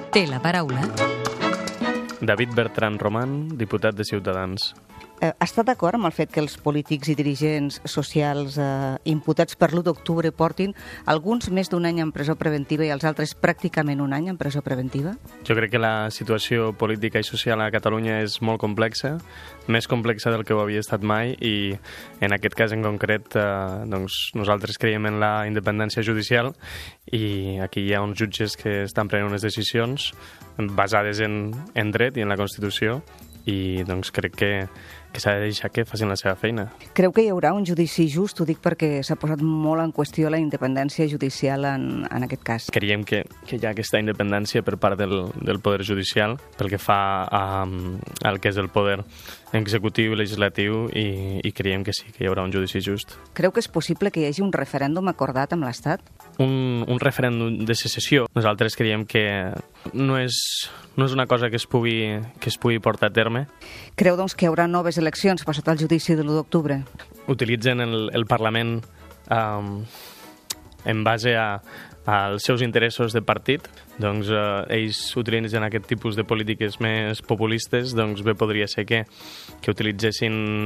Té la paraula David Bertran Roman, diputat de Ciutadans. Està d'acord amb el fet que els polítics i dirigents socials imputats per l'1 d'octubre portin alguns més d'un any en presó preventiva i els altres pràcticament un any en presó preventiva? Jo crec que la situació política i social a Catalunya és molt complexa, més complexa del que ho havia estat mai, i en aquest cas en concret doncs nosaltres creiem en la independència judicial i aquí hi ha uns jutges que estan prenent unes decisions basades en dret i en la Constitució, i doncs crec que s'ha de deixar que facin la seva feina. Creu que hi haurà un judici just? Ho dic perquè s'ha posat molt en qüestió la independència judicial en aquest cas. Creiem que hi ha aquesta independència per part del poder judicial pel que fa al que és el poder executiu i legislatiu, i creiem que sí, que hi haurà un judici just. Creu que és possible que hi hagi un referèndum acordat amb l'Estat? Un referèndum de secessió, nosaltres creiem que no és una cosa que es pugui portar a terme. Creu, doncs, que hi haurà noves eleccions passat el judici de l'1 d'octubre? Utilitzen el Parlament en base als seus interessos de partit. Doncs ells utilitzen aquest tipus de polítiques més populistes, doncs bé podria ser que utilitzessin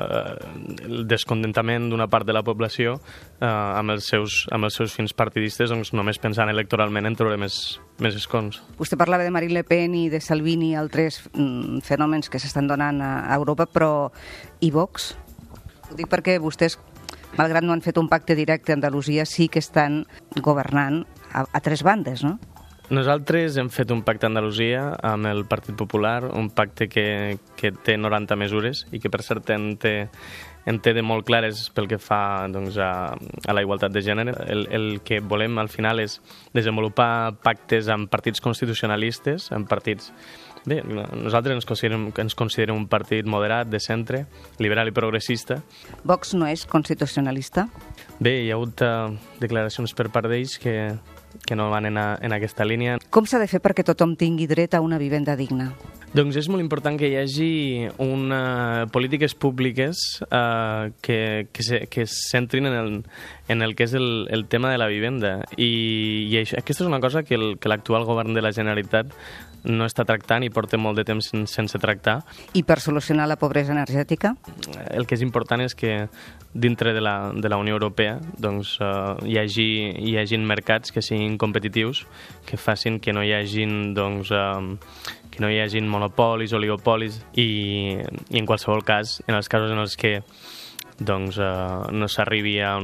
el descontentament d'una part de la població amb els seus fins partidistes, doncs només pensant electoralment en treure més escons. Vostè parlava de Marine Le Pen i de Salvini i altres fenòmens que s'estan donant a Europa, però i Vox? Ho dic perquè vostès, malgrat no han fet un pacte directe a Andalusia, sí que estan governant a tres bandes, no? Nosaltres hem fet un pacte a Andalusia amb el Partit Popular, un pacte que té 90 mesures i que per cert en té de molt clares pel que fa doncs, a la igualtat de gènere. El que volem al final és desenvolupar pactes amb partits constitucionalistes, amb partits... Bé, nosaltres ens considerem un partit moderat, de centre, liberal i progressista. Vox no és constitucionalista? Bé, hi ha hagut declaracions per part d'ells que no van en aquesta línia. Com s'ha de fer perquè tothom tingui dret a una vivenda digna? Doncs és molt important que hi hagi polítiques públiques que es centrin en el que és el tema de la vivenda. I aquesta és una cosa que l'actual govern de la Generalitat no està tractant i porta molt de temps sense tractar. I per solucionar la pobresa energètica? El que és important és que dintre de la Unió Europea doncs, hi hagin mercats que siguin competitius, que facin que no hi hagin monopolis, oligopolis, i en qualsevol cas, en els casos en els que doncs, no s'arribi a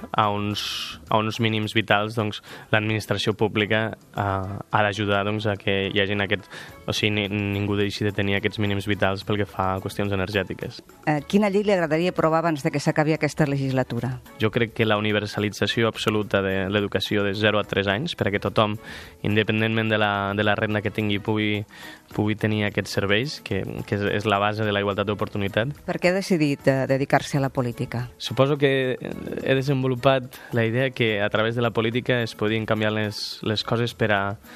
uns mínims vitals, doncs, l'administració pública ha d'ajudar doncs, a que hi hagin ningú deixi de tenir aquests mínims vitals pel que fa a qüestions energètiques. Quina llei li agradaria aprovar abans de que s'acabi aquesta legislatura? Jo crec que la universalització absoluta de l'educació de 0 a 3 anys, perquè tothom, independentment de la renda que tingui, pugui tenir aquests serveis, que és la base de la igualtat d'oportunitat. Per què ha decidit dedicar-se a la política? Suposo que he desenvolupat la idea que a través de la política es podien canviar les coses per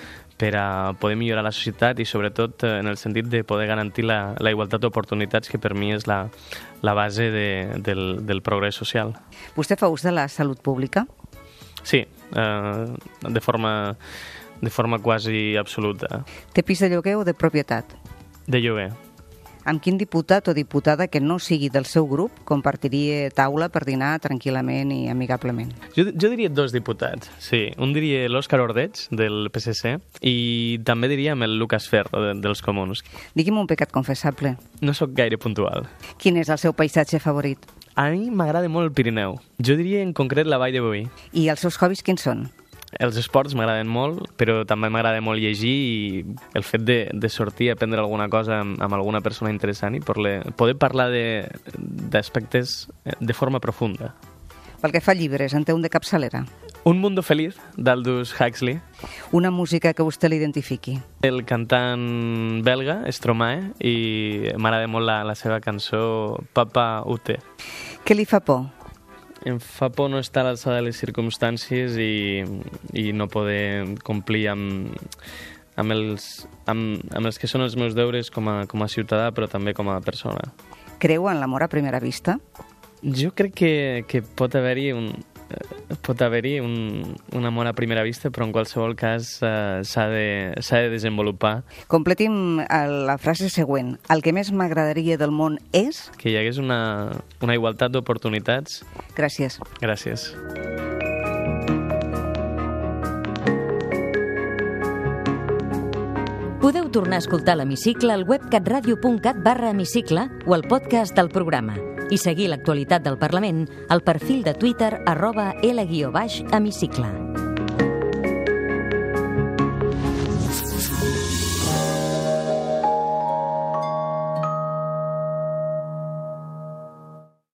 a poder millorar la societat i sobretot en el sentit de poder garantir la igualtat d'oportunitats, que per mi és la base del progrés social. Vostè fa ús de la salut pública? Sí, de forma quasi absoluta. Té pis de lloguer o de propietat? De lloguer. Amb quin diputat o diputada que no sigui del seu grup compartiria taula per dinar tranquil·lament i amigablement? Jo diria 2 diputats, sí. Un diria l'Òscar Ordeig, del PSC, i també diria amb el Lucas Ferro, dels Comuns. Digui'm un pecat confessable. No sóc gaire puntual. Quin és el seu paisatge favorit? A mi m'agrada molt el Pirineu. Jo diria en concret la Vall de Boí. I els seus hobbies quins són? Els esports m'agraden molt, però també m'agrada molt llegir, i el fet de sortir a aprendre alguna cosa amb alguna persona interessant i poder parlar d'aspectes de forma profunda. Pel que fa a llibres, en té un de capçalera? Un mundo feliz, d'Aldous Huxley. Una música que vostè l'identifiqui? El cantant belga, Stromae, i m'agrada molt la seva cançó Papa Ute. Què li fa por? Em fa por no estar a l'alçada de les circumstàncies i no poder complir amb els que són els meus deures com a ciutadà, però també com a persona. Creu en l'amor a primera vista? Jo crec que pot haver-hi pot haver-hi un amor a primera vista, però en qualsevol cas s'ha de desenvolupar. Completi'm la frase següent. El que més m'agradaria del món és... Que hi hagués una igualtat d'oportunitats. Gràcies. Gràcies. Podeu tornar a escoltar l'Hemicicle al web catradio.cat/hemicicle o al podcast del programa i seguir l'actualitat del Parlament al perfil de Twitter @L_Hemicicle.